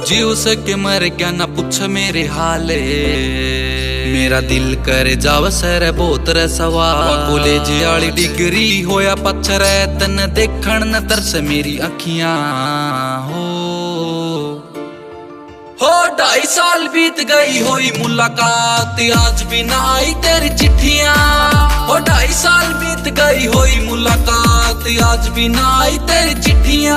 जीव सके मर क्या ना पूछ मेरे हाले। मेरा दिल करे जाव सर बहुत रे सवाल। कॉलेज वाली डिग्री होया पत्थर तन देखण न तरस मेरी अखियां हो 2.5 साल बीत गई होई मुलाकात आज भी ना आई तेरी चिट्ठियां। हो 2.5 साल बीत गई होई मुलाकात आज भी ना आई तेरी चिट्ठियां।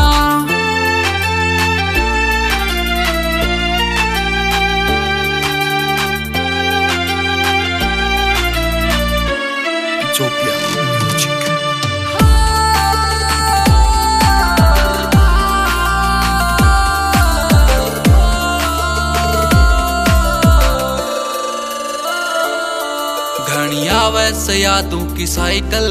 घनिया वैसे यादों की साइकिल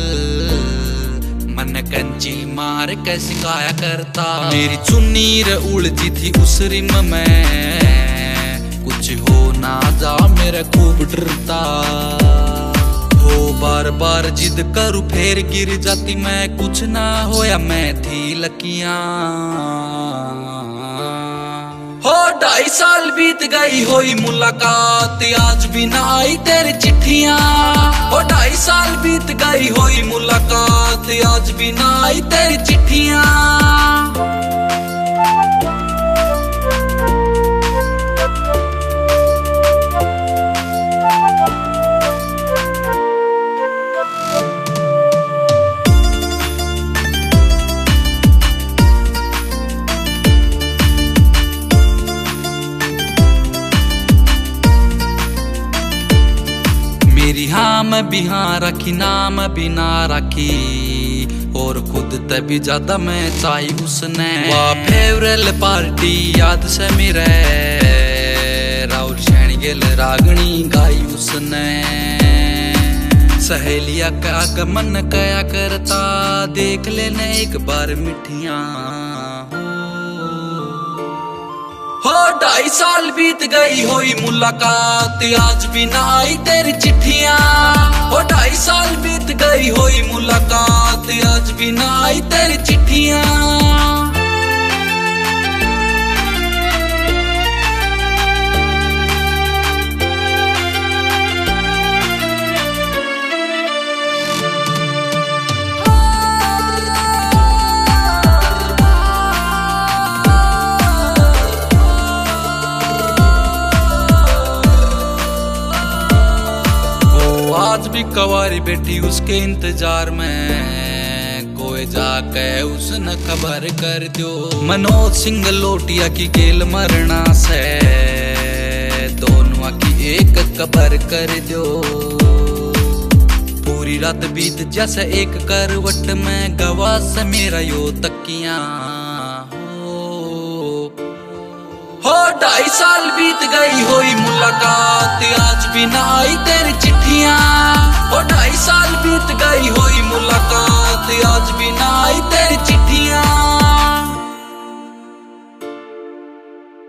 मन कंची मार के सिखाया करता। मेरी चुन्नी रे उलझी थी उस रिम में कुछ हो ना जा मेरा खूब डरता हो। बार बार जिद करूं फिर गिर जाती मैं कुछ ना होया मैं थी लकियां हो 2.5 साल बीत गई होई मुलाकात आज भी ना आई तेरी चिट्ठियां। हो 2.5 साल बीत गई होई मुलाकात आज भी ना आई तेरी चिट्ठियां। मेरी हाँ मैं भी हाँ रखी नाम भी ना रखी और खुद तभी ज्यादा मैं चाही उसने। वाह फेवरेल पार्टी याद से मेरे राहुल शेणगेल रागनी गाई उसने। सहेलिया का आगमन कया करता देख लेने एक बार मिठियां हो 2.5 साल बीत गई होई मुलाकात आज भी ना आई तेरी चिट्ठियां। हो 2.5 साल बीत गई होई मुलाकात आज भी ना आई तेरी चिट्ठियां। आज भी कवारी बैठी उसके इंतजार में कोई जाके उसने खबर कर दो। मनोज सिंह लोटिया की गेल मरना से दोनों की एक खबर कर दो। पूरी रात बीत जैसे एक करवट में गवा से मेरा यो तकियां हो 2.5 साल बीत गई होई मुलाकात आज भी ना आई तेरी चिट्ठियां। हो 2.5 साल बीत गई होई मुलाकात